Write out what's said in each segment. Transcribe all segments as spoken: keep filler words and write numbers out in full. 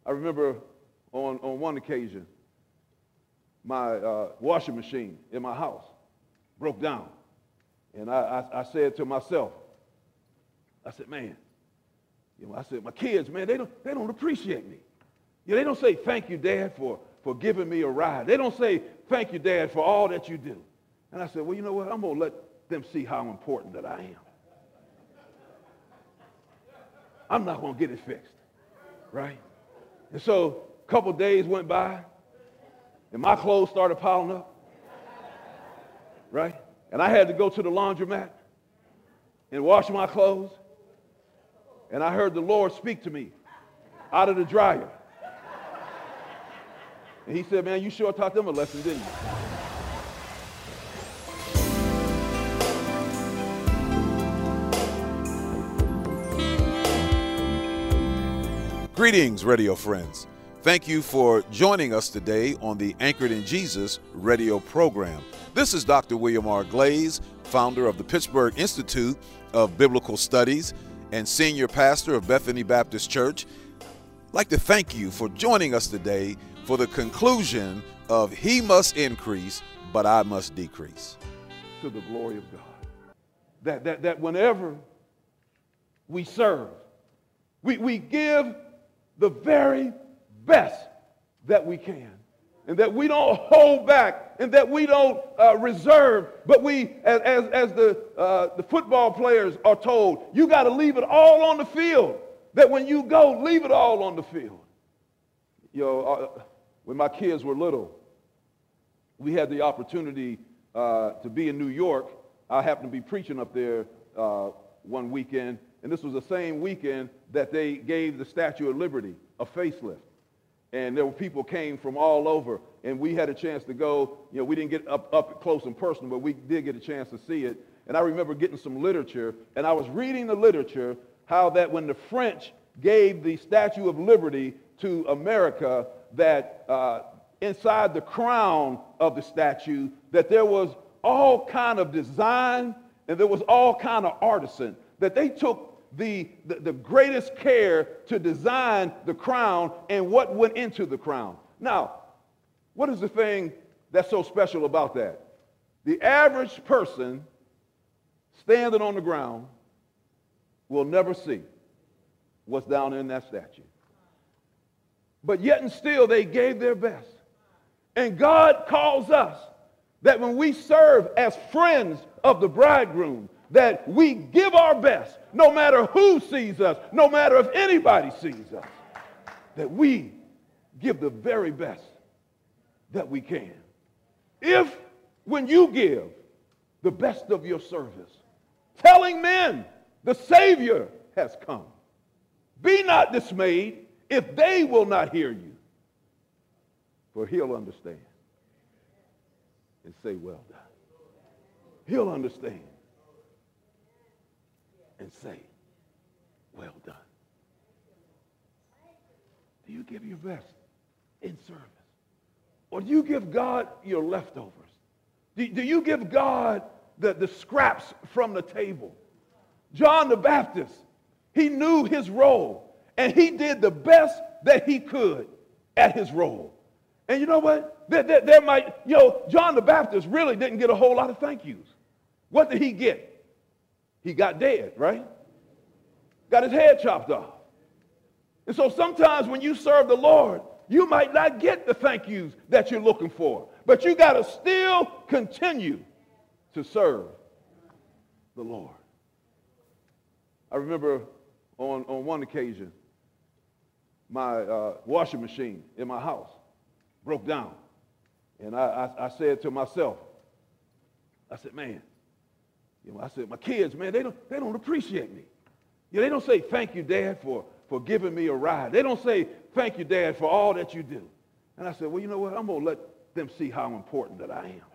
I remember on, on one occasion, my uh, washing machine in my house broke down. And I, I, I said to myself, I said, man, you know, I said, my kids, man, they don't, they don't appreciate me. You know, they don't say, thank you, Dad, for, for giving me a ride. They don't say, thank you, Dad, for all that you do. And I said, well, you know what? I'm going to let them see how important that I am. I'm not going to get it fixed, right? And so a couple days went by, and my clothes started piling up, right? And I had to go to the laundromat and wash my clothes. And I heard the Lord speak to me out of the dryer. And he said, man, you sure taught them a lesson, didn't you? Greetings, radio friends. Thank you for joining us today on the Anchored in Jesus radio program. This is Doctor William R. Glaze, founder of the Pittsburgh Institute of Biblical Studies and senior pastor of Bethany Baptist Church. I'd like to thank you for joining us today for the conclusion of He Must Increase, but I Must Decrease. To the glory of God. That, that, that whenever we serve, we, we give the very best that we can, and that we don't hold back, and that we don't uh, reserve, but we, as, as, as the, uh, the football players are told, you got to leave it all on the field, that when you go, leave it all on the field. You know, uh, when my kids were little, we had the opportunity uh, to be in New York. I happened to be preaching up there uh, one weekend, and this was the same weekend that they gave the Statue of Liberty a facelift. And there were people came from all over, and we had a chance to go. You know, we didn't get up, up close and personal, but we did get a chance to see it. And I remember getting some literature, and I was reading the literature, how that when the French gave the Statue of Liberty to America, that uh, inside the crown of the statue, that there was all kind of design, and there was all kind of artisan, that they took The, the, the greatest care to design the crown and what went into the crown. Now, what is the thing that's so special about that? The average person standing on the ground will never see what's down in that statue. But yet and still they gave their best. And God calls us that when we serve as friends of the bridegroom, that we give our best, no matter who sees us, no matter if anybody sees us, that we give the very best that we can. If, when you give the best of your service, telling men the Savior has come, be not dismayed if they will not hear you, for he'll understand and say, well done. He'll understand and say, well done. Do you give your best in service? Or do you give God your leftovers? Do, do you give God the, the scraps from the table? John the Baptist, he knew his role, and he did the best that he could at his role. And you know what? There, there, there might, you know, John the Baptist really didn't get a whole lot of thank yous. What did he get? He got dead, right? Got his head chopped off. And so sometimes when you serve the Lord, you might not get the thank yous that you're looking for, but you got to still continue to serve the Lord. I remember on, on one occasion, my uh, washing machine in my house broke down. And I, I, I said to myself, I said, man, You know, I said, my kids, man, they don't, they don't appreciate me. You know, they don't say, thank you, Dad, for, for giving me a ride. They don't say, thank you, Dad, for all that you do. And I said, well, you know what? I'm going to let them see how important that I am.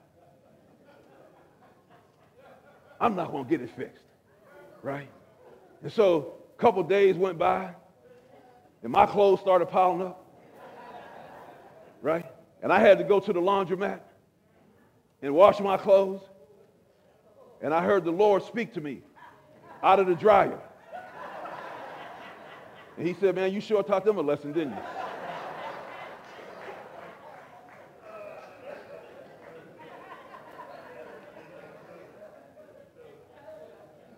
I'm not going to get it fixed, right? And so a couple days went by, and my clothes started piling up, right? And I had to go to the laundromat and wash my clothes. And I heard the Lord speak to me out of the dryer. And he said, man, you sure taught them a lesson, didn't you?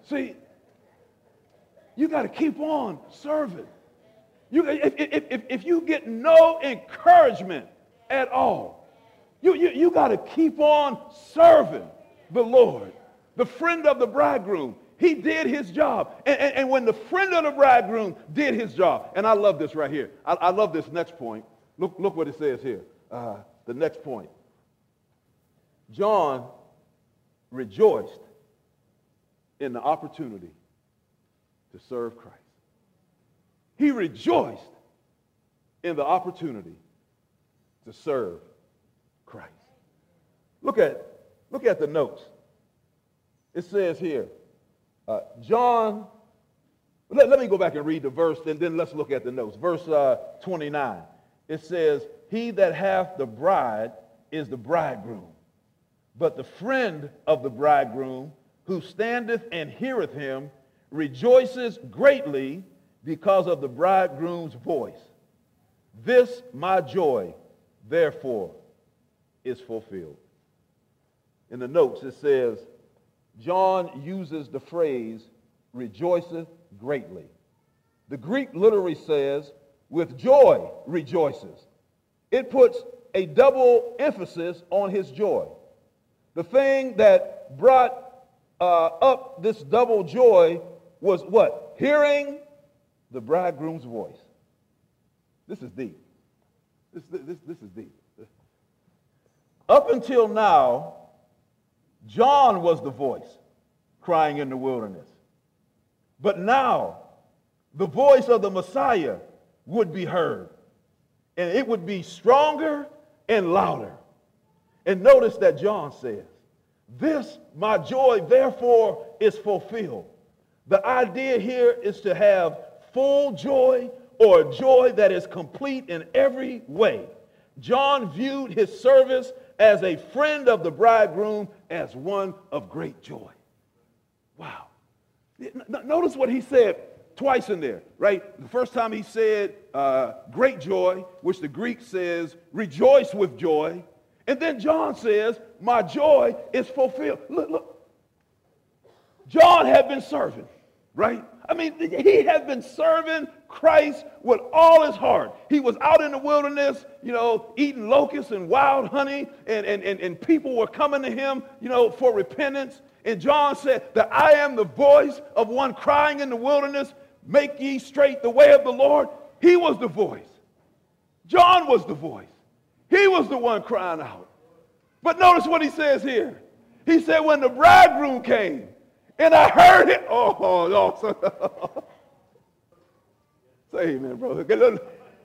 See, you got to keep on serving. You, if, if, if, if you get no encouragement at all, you, you, you got to keep on serving the Lord. The friend of the bridegroom, he did his job. And, and, and when the friend of the bridegroom did his job, and I love this right here. I, I love this next point. Look, look what it says here. Uh, the next point. John rejoiced in the opportunity to serve Christ. He rejoiced in the opportunity to serve Christ. Look at, look at the notes. It says here, uh, John, let, let me go back and read the verse, and then let's look at the notes. Verse uh, twenty-nine, it says, he that hath the bride is the bridegroom, but the friend of the bridegroom, who standeth and heareth him, rejoices greatly because of the bridegroom's voice. This my joy, therefore, is fulfilled. In the notes it says, John uses the phrase, rejoiceth greatly. The Greek literally says, with joy rejoices. It puts a double emphasis on his joy. The thing that brought uh, up this double joy was what? Hearing the bridegroom's voice. This is deep. This, this, this is deep. Up until now, John was the voice crying in the wilderness. But now, the voice of the Messiah would be heard. And it would be stronger and louder. And notice that John says, this, my joy, therefore, is fulfilled. The idea here is to have full joy, or joy that is complete in every way. John viewed his service as a friend of the bridegroom as one of great joy. Wow. Notice what he said twice in there, right? The first time he said uh, great joy, which the Greek says rejoice with joy. And then John says, my joy is fulfilled. Look, look. John had been serving, right? I mean, he had been serving Christ with all his heart. He was out in the wilderness, you know, eating locusts and wild honey, and, and, and, and people were coming to him, you know, for repentance. And John said that I am the voice of one crying in the wilderness, make ye straight the way of the Lord. He was the voice. John was the voice. He was the one crying out. But notice what he says here. He said, when the bridegroom came, and I heard it. Oh, oh, say amen, brother.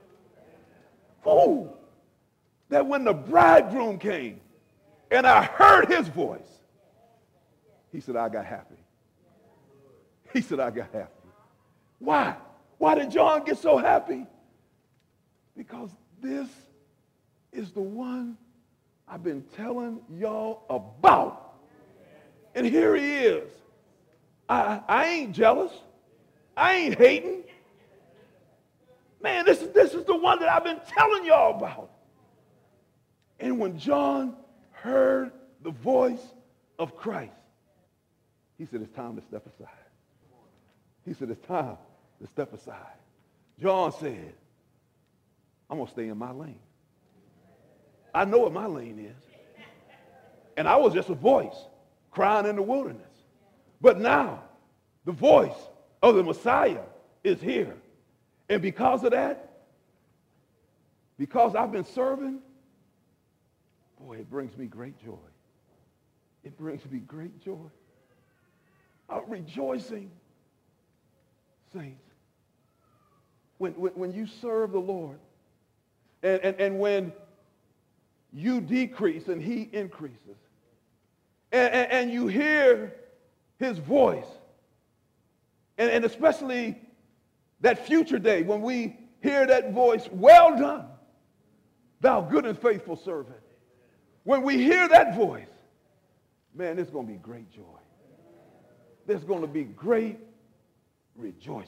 Oh, that when the bridegroom came, and I heard his voice, he said, I got happy. He said, I got happy. Why? Why did John get so happy? Because this is the one I've been telling y'all about. And here he is. I, I ain't jealous. I ain't hating. Man, this is, this is the one that I've been telling y'all about. And when John heard the voice of Christ, he said, it's time to step aside. He said, it's time to step aside. John said, I'm going to stay in my lane. I know what my lane is. And I was just a voice crying in the wilderness. But now, the voice of the Messiah is here. And because of that, because I've been serving, boy, it brings me great joy. It brings me great joy. I'm rejoicing, saints. When, when, when you serve the Lord, and, and, and when you decrease and he increases, and, and, and you hear his voice, and, and especially that future day when we hear that voice, well done, thou good and faithful servant. When we hear that voice, man, there's going to be great joy. There's going to be great rejoicing.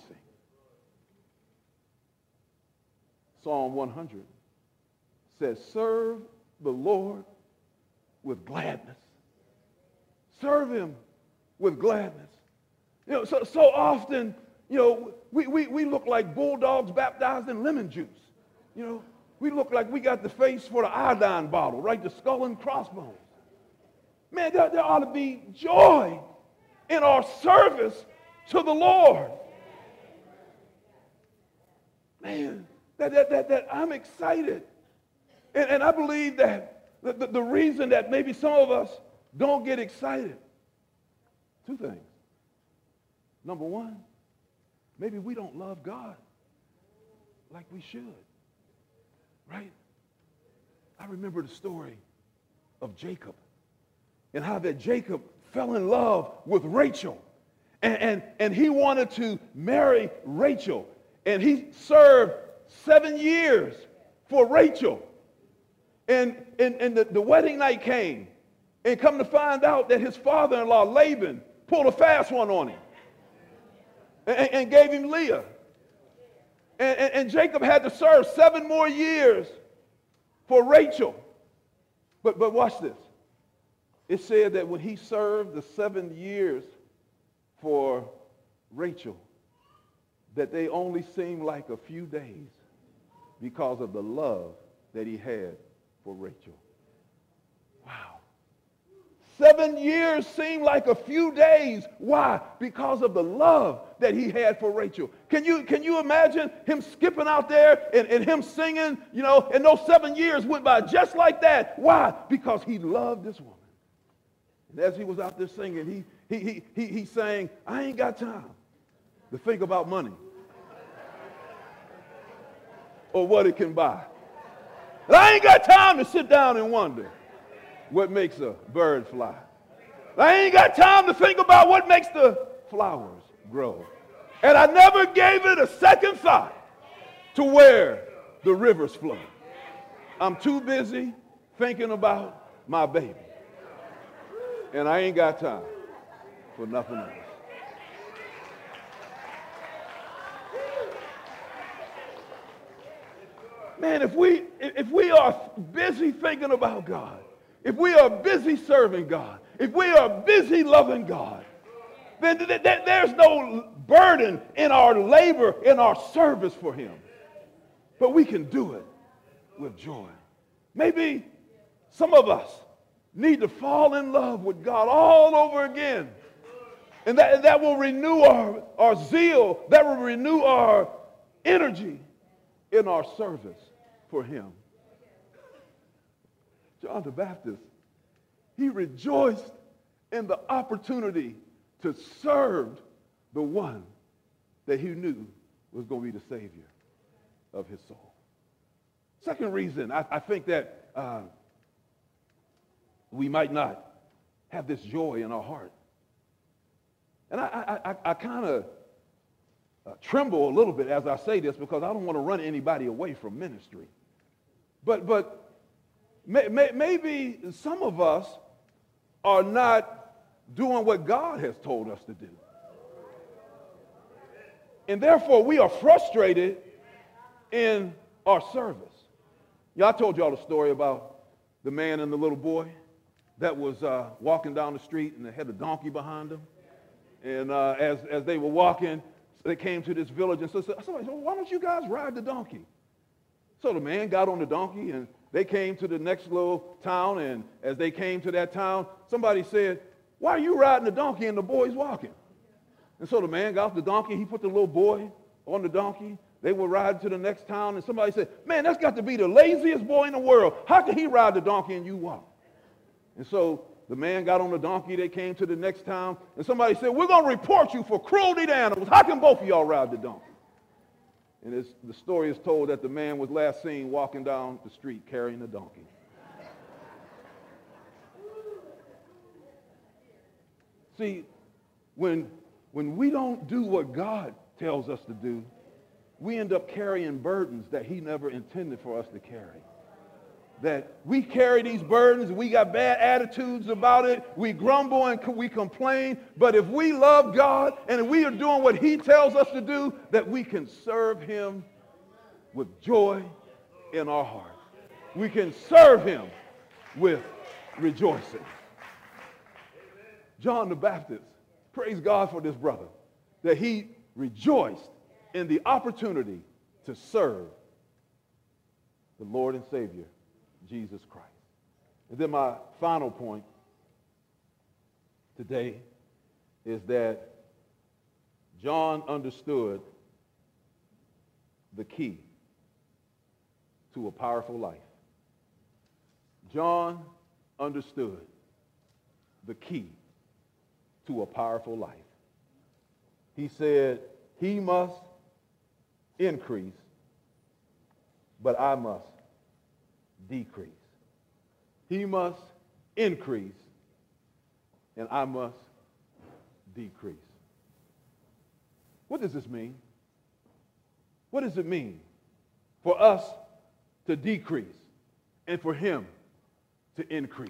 Psalm one hundred says, serve the Lord with gladness. Serve him with gladness. You know, so, so often, you know, we, we, we look like bulldogs baptized in lemon juice. You know, we look like we got the face for the iodine bottle, right? The skull and crossbones. Man, there, there ought to be joy in our service to the Lord. Man, that, that, that, that I'm excited. And, and I believe that the, the, the reason that maybe some of us don't get excited, two things. Number one, maybe we don't love God like we should, right? I remember the story of Jacob and how that Jacob fell in love with Rachel. And, and, and he wanted to marry Rachel. And he served seven years for Rachel. And, and, and the, the wedding night came. And come to find out that his father-in-law, Laban, pulled a fast one on him. And, and gave him Leah. And, and, and Jacob had to serve seven more years for Rachel. But, but watch this. It said that when he served the seven years for Rachel, that they only seemed like a few days because of the love that he had for Rachel. Wow. Seven years seemed like a few days. Why? Because of the love that he had for Rachel. Can you, can you imagine him skipping out there and, and him singing, you know, and those seven years went by just like that. Why? Because he loved this woman. And as he was out there singing, he, he, he, he, he sang, I ain't got time to think about money or what it can buy. And I ain't got time to sit down and wonder what makes a bird fly. I ain't got time to think about what makes the flowers grow. And I never gave it a second thought to where the rivers flow. I'm too busy thinking about my baby. And I ain't got time for nothing else. Man, if we, if we are busy thinking about God, if we are busy serving God, if we are busy loving God, then th- th- there's no burden in our labor, in our service for him. But we can do it with joy. Maybe some of us need to fall in love with God all over again. And that, that will renew our, our zeal, that will renew our energy in our service for him. John the Baptist, he rejoiced in the opportunity to serve the one that he knew was going to be the Savior of his soul. Second reason, I, I think that uh, we might not have this joy in our heart. And I, I, I, I kind of uh, tremble a little bit as I say this because I don't want to run anybody away from ministry. But, but may, may, maybe some of us are not doing what God has told us to do. And therefore, we are frustrated in our service. Yeah, I told y'all the story about the man and the little boy that was uh, walking down the street and they had a donkey behind them. And uh, as, as they were walking, they came to this village and so somebody said, well, why don't you guys ride the donkey? So the man got on the donkey and they came to the next little town, and as they came to that town, somebody said, why are you riding the donkey and the boy's walking? And so the man got off the donkey, he put the little boy on the donkey. They were riding to the next town, and somebody said, man, that's got to be the laziest boy in the world. How can he ride the donkey and you walk? And so the man got on the donkey, they came to the next town, and somebody said, we're going to report you for cruelty to animals. How can both of y'all ride the donkey? And it's, the story is told that the man was last seen walking down the street carrying a donkey. See, when, when we don't do what God tells us to do, we end up carrying burdens that he never intended for us to carry. That we carry these burdens, we got bad attitudes about it, we grumble and we complain, but if we love God and if we are doing what he tells us to do, that we can serve him with joy in our heart. We can serve him with rejoicing. John the Baptist, praise God for this brother. that he rejoiced in the opportunity to serve the Lord and Savior, Jesus Christ. And then my final point today is that John understood the key to a powerful life. John understood the key to a powerful life. He said, he must increase, but I must decrease. He must increase, and I must decrease. What does this mean? What does it mean for us to decrease and for him to increase?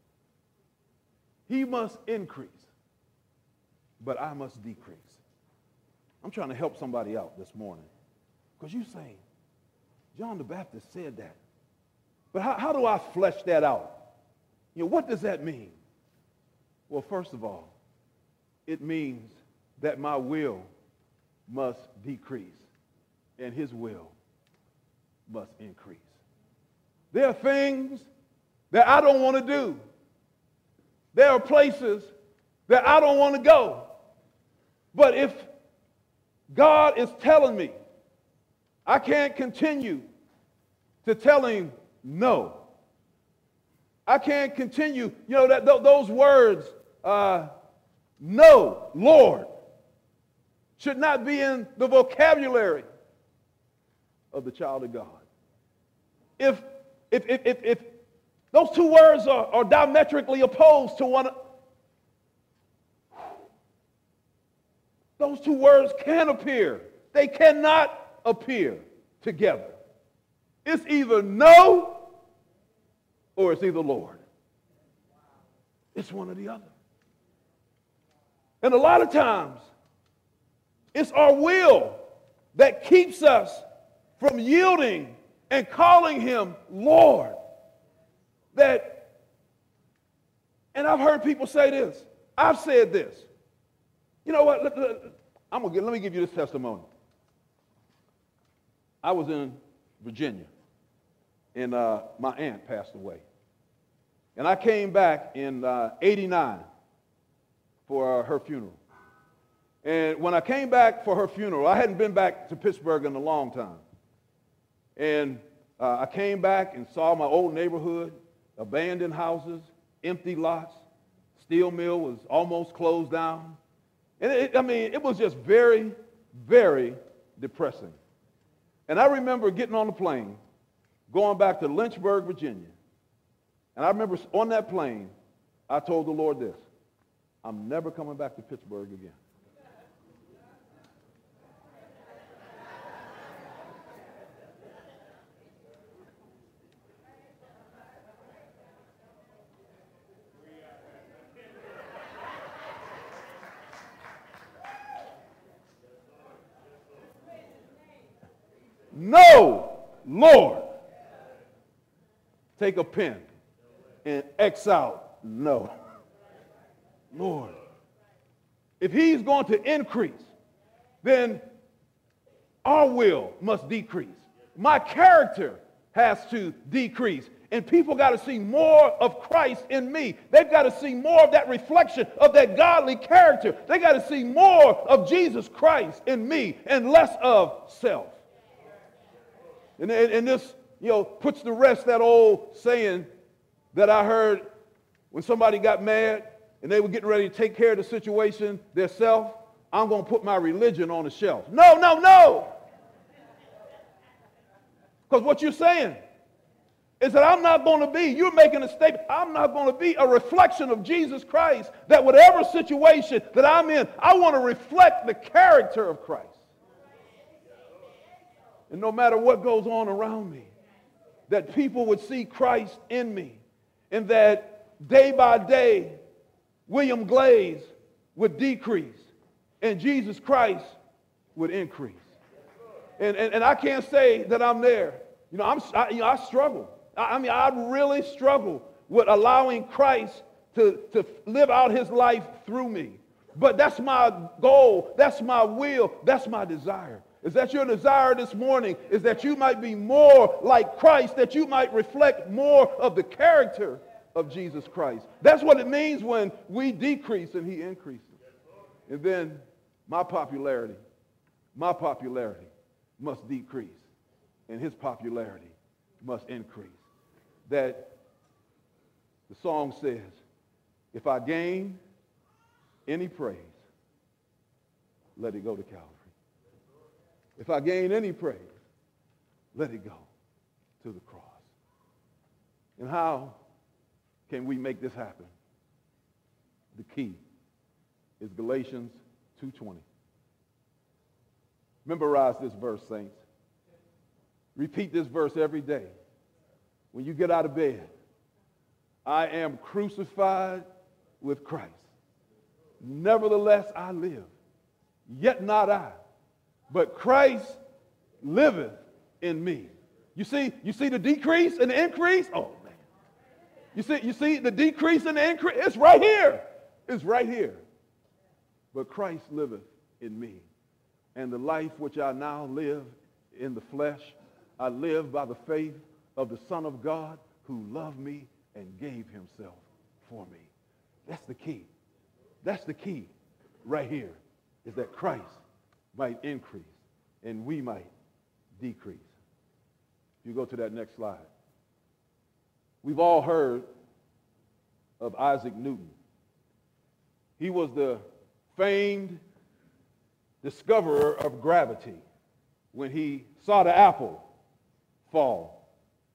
He must increase, but I must decrease. I'm trying to help somebody out this morning, because you say, John the Baptist said that. But how, how do I flesh that out? You know, what does that mean? Well, first of all, it means that my will must decrease and his will must increase. There are things that I don't want to do. There are places that I don't want to go. But if God is telling me I can't continue to tell him no, I can't continue, you know, that th- those words, uh, no, Lord, should not be in the vocabulary of the child of God. If if if if, if those two words are, are diametrically opposed to one another, those two words can appear. They cannot appear together. It's either no or it's either Lord. It's one or the other. And a lot of times, it's our will that keeps us from yielding and calling him Lord. That, and I've heard people say this. I've said this. You know what? Let, let, I'm gonna get, let me give you this testimony. I was in Virginia, and uh, my aunt passed away. And I came back in uh, eighty-nine for uh, her funeral. And when I came back for her funeral, I hadn't been back to Pittsburgh in a long time. And uh, I came back and saw my old neighborhood, abandoned houses, empty lots. Steel mill was almost closed down. And it, I mean, it was just very, very depressing. And I remember getting on the plane, going back to Lynchburg, Virginia. And I remember on that plane, I told the Lord this: I'm never coming back to Pittsburgh again. No, Lord. Take a pen and X out no. Lord. If he's going to increase, then our will must decrease. My character has to decrease. And people got to see more of Christ in me. They've got to see more of that reflection of that godly character. They got to see more of Jesus Christ in me and less of self. And, and, and this, you know, puts to rest that old saying that I heard when somebody got mad and they were getting ready to take care of the situation themselves. I'm going to put my religion on the shelf. No, no, no. Because what you're saying is that I'm not going to be, you're making a statement, I'm not going to be a reflection of Jesus Christ, that whatever situation that I'm in, I want to reflect the character of Christ. And no matter what goes on around me, that people would see Christ in me, and that day by day, William Glaze would decrease and Jesus Christ would increase. And, and, and I can't say that I'm there. You know, I'm, I, you know, I struggle. I, I mean, I really struggle with allowing Christ to, to live out his life through me. but that's my goal. That's my will. That's my desire. Is that your desire this morning? Is that you might be more like Christ, that you might reflect more of the character of Jesus Christ? That's what it means when we decrease and he increases. And then my popularity, my popularity must decrease and his popularity must increase. That the song says, if I gain any praise, let it go to Calvary. If I gain any praise, let it go to the cross. And how can we make this happen? The key is Galatians two twenty. Memorize this verse, saints. Repeat this verse every day. When you get out of bed, I am crucified with Christ. Nevertheless I live, yet not I, but Christ liveth in me. You see, you see the decrease and the increase? Oh, man. You see, you see the decrease and the increase? It's right here. It's right here. But Christ liveth in me. And the life which I now live in the flesh, I live by the faith of the Son of God who loved me and gave himself for me. That's the key. That's the key right here, is that Christ might increase and we might decrease. If you go to that next slide. We've all heard of Isaac Newton. He was the famed discoverer of gravity when he saw the apple fall.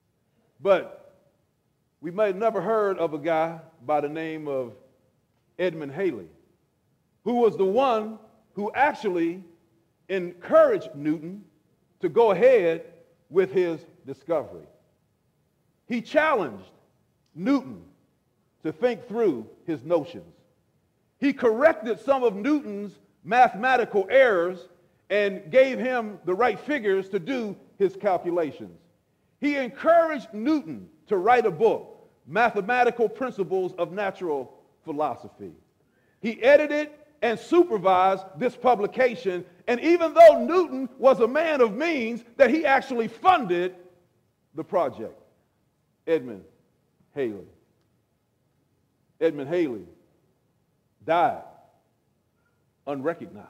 But we may have never heard of a guy by the name of Edmund Halley, who was the one who actually encouraged Newton to go ahead with his discovery. He challenged Newton to think through his notions. He corrected some of Newton's mathematical errors and gave him the right figures to do his calculations. He encouraged Newton to write a book, Mathematical Principles of Natural Philosophy. He edited and supervised this publication, and even though Newton was a man of means, that he actually funded the project. Edmund Halley. Edmund Halley died unrecognized.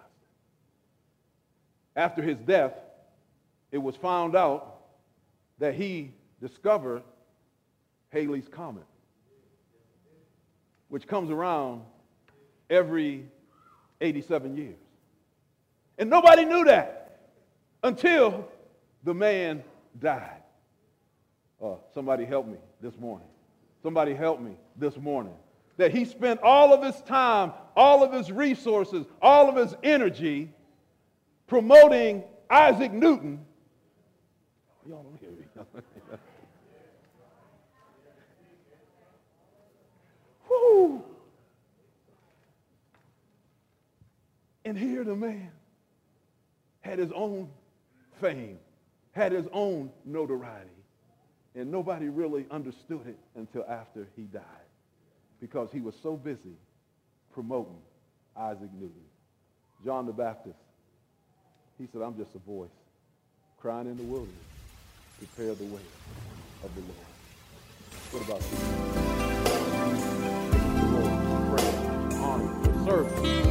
After his death, it was found out that he discovered Halley's Comet, which comes around every eighty-seven years. And nobody knew that until the man died. Uh, somebody help me this morning. Somebody help me this morning. That he spent all of his time, all of his resources, all of his energy promoting Isaac Newton. Y'all don't hear me. Woo. And here the man had his own fame, had his own notoriety, and nobody really understood it until after he died, because he was so busy promoting Isaac Newton. John the Baptist, he said, I'm just a voice crying in the wilderness, prepare the way of the Lord. What about you? Lord, praise, honor, service.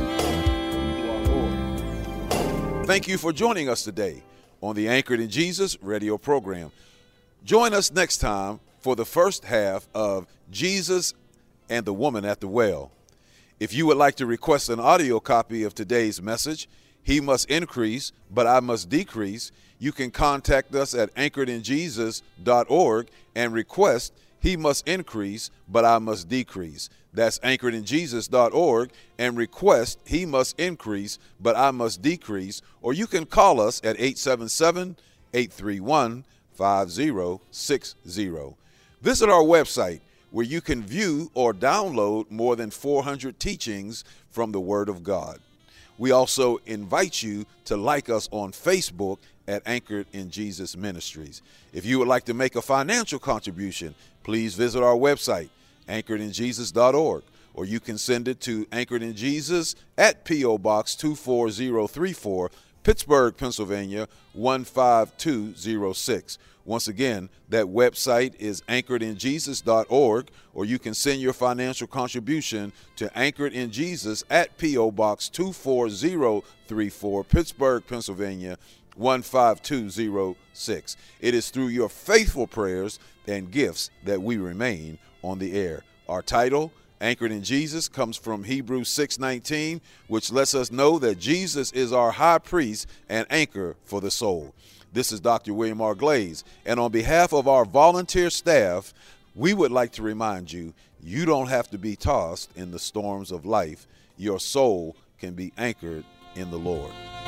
Thank you for joining us today on the Anchored in Jesus radio program. Join us next time for the first half of Jesus and the Woman at the Well. If you would like to request an audio copy of today's message, He Must Increase, But I Must Decrease, you can contact us at anchored in jesus dot org and request He Must Increase, But I Must Decrease. That's anchored in jesus dot org and request He Must Increase, But I Must Decrease. Or you can call us at eight seven seven, eight three one, five zero six zero. Visit our website where you can view or download more than four hundred teachings from the Word of God. We also invite you to like us on Facebook at Anchored in Jesus Ministries. If you would like to make a financial contribution, please visit our website, anchored in jesus dot org. or you can send it to Anchored in Jesus at P O. Box two four zero three four, Pittsburgh, Pennsylvania one five two zero six. Once again, that website is anchored in jesus dot org, or you can send your financial contribution to Anchored in Jesus at P O. Box two four zero three four, Pittsburgh, Pennsylvania one five two zero six. It is through your faithful prayers and gifts that we remain on the air. Our title, Anchored in Jesus, comes from Hebrews six nineteen, which lets us know that Jesus is our high priest and anchor for the soul. This is Doctor William R. Glaze, and on behalf of our volunteer staff, we would like to remind you, you don't have to be tossed in the storms of life. Your soul can be anchored in the Lord.